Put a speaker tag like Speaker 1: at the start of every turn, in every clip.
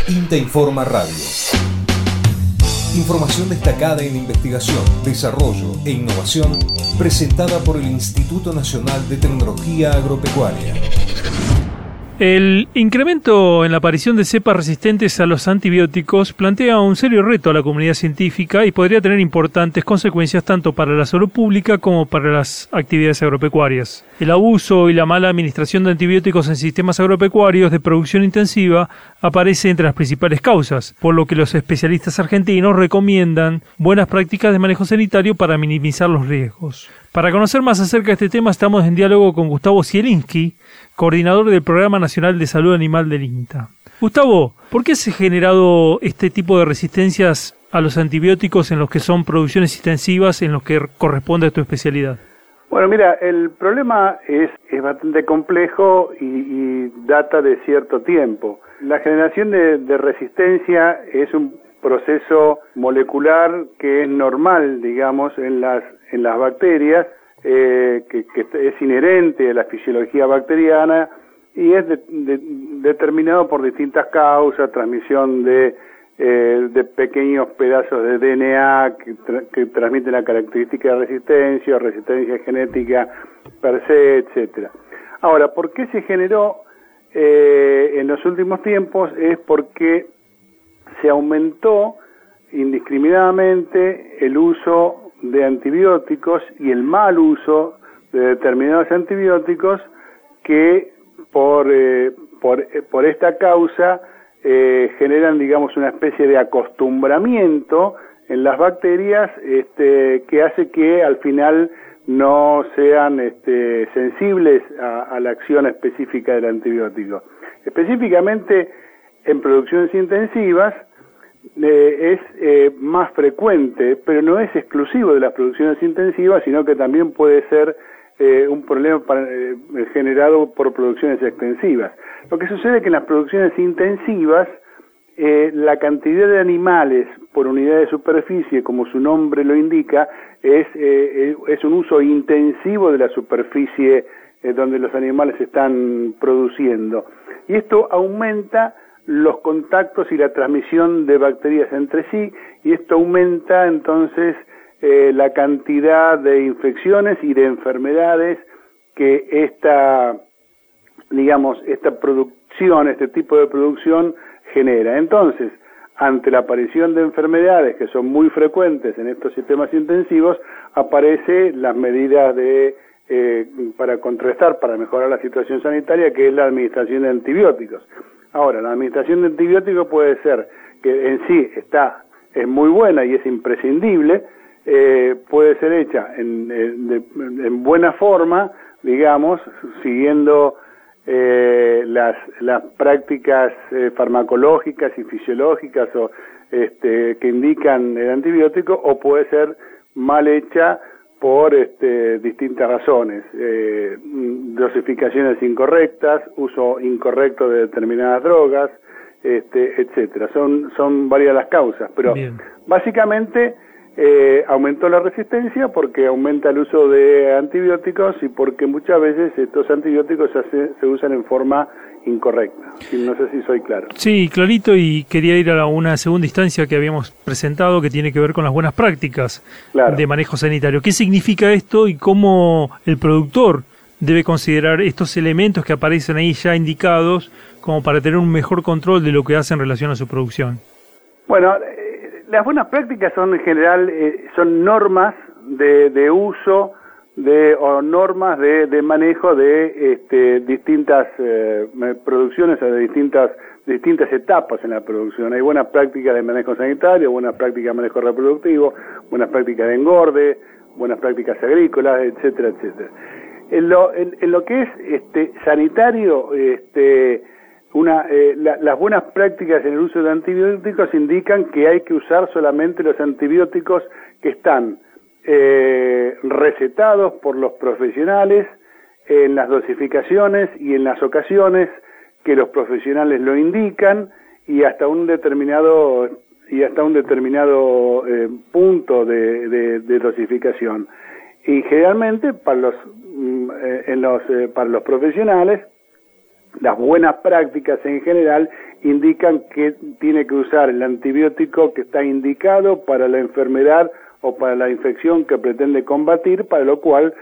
Speaker 1: INTA Informa Radio. Información destacada en investigación, desarrollo e innovación presentada por el Instituto Nacional de Tecnología Agropecuaria.
Speaker 2: El incremento en la aparición de cepas resistentes a los antibióticos plantea un serio reto a la comunidad científica y podría tener importantes consecuencias tanto para la salud pública como para las actividades agropecuarias. El abuso y la mala administración de antibióticos en sistemas agropecuarios de producción intensiva aparece entre las principales causas, por lo que los especialistas argentinos recomiendan buenas prácticas de manejo sanitario para minimizar los riesgos. Para conocer más acerca de este tema estamos en diálogo con Gustavo Zielinski, coordinador del Programa Nacional de Salud Animal del INTA. Gustavo, ¿por qué se ha generado este tipo de resistencias a los antibióticos en los que son producciones intensivas, en los que corresponde a tu especialidad?
Speaker 3: Bueno, mira, el problema es bastante complejo y data de cierto tiempo. La generación de resistencia es un proceso molecular que es normal, digamos, en las bacterias, que es inherente a la fisiología bacteriana y es determinado por distintas causas, transmisión de pequeños pedazos de DNA que transmiten la característica de resistencia o resistencia genética per se, etcétera. Ahora, ¿por qué se generó en los últimos tiempos? Es porque se aumentó indiscriminadamente el uso de antibióticos y el mal uso de determinados antibióticos que por esta causa generan, digamos, una especie de acostumbramiento en las bacterias que hace que al final no sean sensibles a la acción específica del antibiótico. Específicamente en producciones intensivas es más frecuente, pero no es exclusivo de las producciones intensivas, sino que también puede ser un problema generado por producciones extensivas. Lo que sucede es que en las producciones intensivas la cantidad de animales por unidad de superficie, como su nombre lo indica, es un uso intensivo de la superficie donde los animales están produciendo. Y esto aumenta los contactos y la transmisión de bacterias entre sí, y esto aumenta entonces la cantidad de infecciones y de enfermedades que esta producción, este tipo de producción genera. Entonces, ante la aparición de enfermedades que son muy frecuentes en estos sistemas intensivos, aparecen las medidas para contrarrestar, para mejorar la situación sanitaria, que es la administración de antibióticos. Ahora, la administración de antibióticos puede ser que en sí es muy buena y es imprescindible, puede ser hecha en buena forma, digamos, siguiendo las prácticas farmacológicas y fisiológicas que indican el antibiótico, o puede ser mal hecha por distintas razones, dosificaciones incorrectas, uso incorrecto de determinadas drogas, etcétera. Son varias las causas, pero bien, básicamente aumentó la resistencia porque aumenta el uso de antibióticos y porque muchas veces estos antibióticos se usan en forma incorrecta. No sé si soy claro.
Speaker 2: Sí, clarito, y quería ir a una segunda instancia que habíamos presentado que tiene que ver con las buenas prácticas de manejo sanitario. ¿Qué significa esto y cómo el productor debe considerar estos elementos que aparecen ahí ya indicados como para tener un mejor control de lo que hace en relación a su producción?
Speaker 3: Bueno, las buenas prácticas son en general son normas de uso o normas de manejo de distintas producciones o de distintas etapas en la producción. Hay buenas prácticas de manejo sanitario, buenas prácticas de manejo reproductivo, buenas prácticas de engorde, buenas prácticas agrícolas, etcétera, etcétera. En lo que es sanitario, las buenas prácticas en el uso de antibióticos indican que hay que usar solamente los antibióticos que están recetados por los profesionales en las dosificaciones y en las ocasiones que los profesionales lo indican y hasta un determinado punto de dosificación. Y generalmente para los profesionales las buenas prácticas en general indican que tiene que usar el antibiótico que está indicado para la enfermedad o para la infección que pretende combatir, para lo cual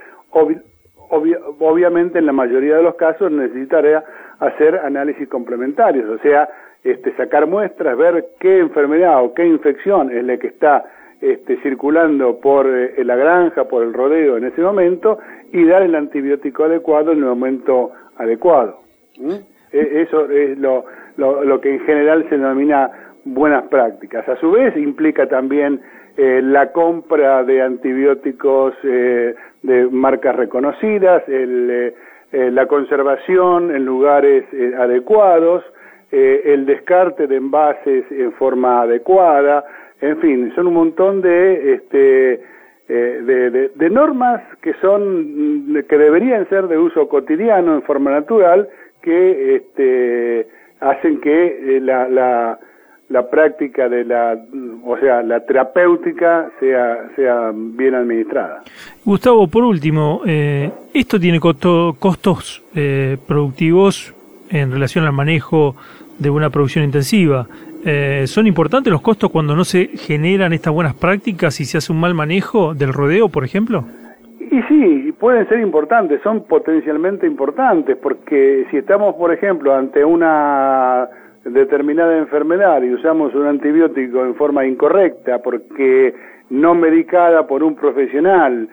Speaker 3: obviamente en la mayoría de los casos necesitará hacer análisis complementarios, o sea, sacar muestras, ver qué enfermedad o qué infección es la que está circulando por la granja, por el rodeo en ese momento, y dar el antibiótico adecuado en el momento adecuado. Eso es lo que en general se denomina buenas prácticas. A su vez implica también la compra de antibióticos de marcas reconocidas, la conservación en lugares adecuados, el descarte de envases en forma adecuada, en fin, son un montón de normas que deberían ser de uso cotidiano en forma natural, que hacen que la práctica la terapéutica sea bien administrada.
Speaker 2: Gustavo, por último, esto tiene costos productivos en relación al manejo de una producción intensiva. ¿Son importantes los costos cuando no se generan estas buenas prácticas y se hace un mal manejo del rodeo, por ejemplo?
Speaker 3: Y sí, pueden ser importantes, son potencialmente importantes, porque si estamos, por ejemplo, ante una determinada enfermedad y usamos un antibiótico en forma incorrecta, porque no medicada por un profesional,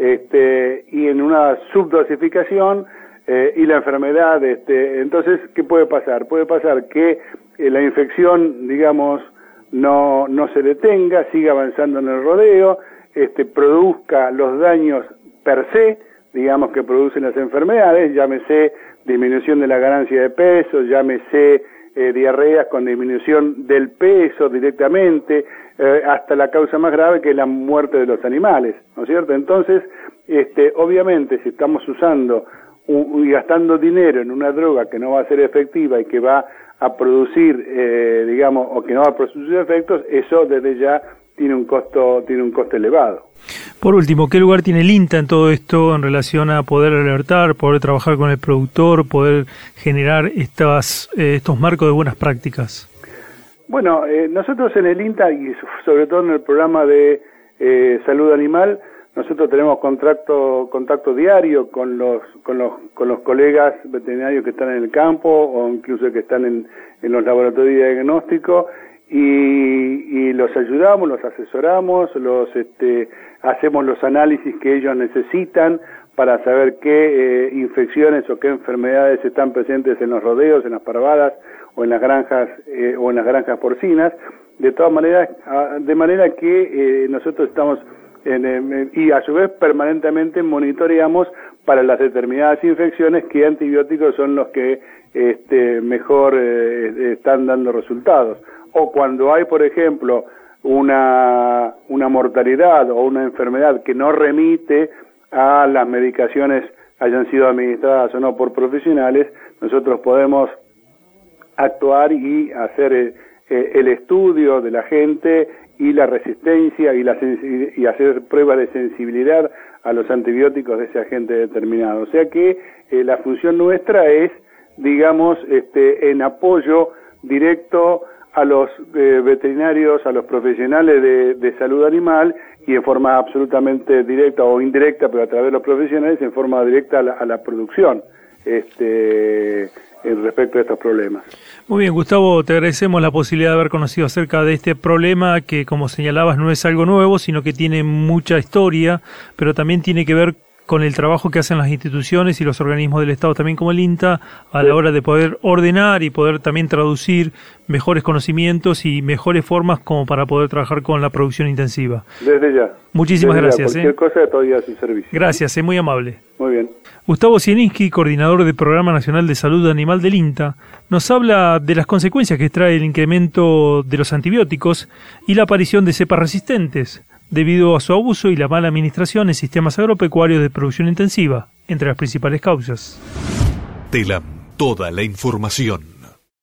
Speaker 3: y en una subdosificación, y la enfermedad, entonces, ¿qué puede pasar? Puede pasar que la infección, digamos, no se detenga, siga avanzando en el rodeo, produzca los daños per se, digamos, que producen las enfermedades, llámese disminución de la ganancia de peso, llámese diarreas con disminución del peso directamente, hasta la causa más grave, que es la muerte de los animales, ¿no es cierto? Entonces, obviamente, si estamos usando y gastando dinero en una droga que no va a ser efectiva y que va a producir, digamos, o que no va a producir efectos, eso desde ya tiene un costo elevado.
Speaker 2: Por último, ¿qué lugar tiene el INTA en todo esto en relación a poder alertar, poder trabajar con el productor, poder generar estos marcos de buenas prácticas? Bueno,
Speaker 3: nosotros en el INTA y sobre todo en el programa de salud animal, nosotros tenemos contacto diario con los colegas veterinarios que están en el campo o incluso que están en los laboratorios de diagnóstico, y los ayudamos, los asesoramos, hacemos los análisis que ellos necesitan para saber qué infecciones o qué enfermedades están presentes en los rodeos, en las parvadas o en las granjas porcinas. De manera que nosotros estamos y a su vez permanentemente monitoreamos para las determinadas infecciones qué antibióticos son los que mejor están dando resultados. O cuando hay, por ejemplo, una mortalidad o una enfermedad que no remite a las medicaciones hayan sido administradas o no por profesionales, nosotros podemos actuar y hacer el estudio de la gente y la resistencia y hacer pruebas de sensibilidad a los antibióticos de ese agente determinado. O sea que la función nuestra es, digamos, en apoyo directo a los veterinarios, a los profesionales de salud animal, y en forma absolutamente directa o indirecta, pero a través de los profesionales, en forma directa a la producción respecto a estos problemas.
Speaker 2: Muy bien, Gustavo, te agradecemos la posibilidad de haber conocido acerca de este problema que, como señalabas, no es algo nuevo, sino que tiene mucha historia, pero también tiene que ver con el trabajo que hacen las instituciones y los organismos del Estado, también como el INTA, a la hora de poder ordenar y poder también traducir mejores conocimientos y mejores formas como para poder trabajar con la producción intensiva.
Speaker 3: Desde ya.
Speaker 2: Muchísimas gracias.
Speaker 3: Cualquier cosa todavía a su servicio.
Speaker 2: Gracias, muy amable.
Speaker 3: Muy bien.
Speaker 2: Gustavo Zielinski, coordinador del Programa Nacional de Salud Animal del INTA, nos habla de las consecuencias que trae el incremento de los antibióticos y la aparición de cepas resistentes, debido a su abuso y la mala administración en sistemas agropecuarios de producción intensiva, entre las principales causas.
Speaker 1: TELAM, toda la información.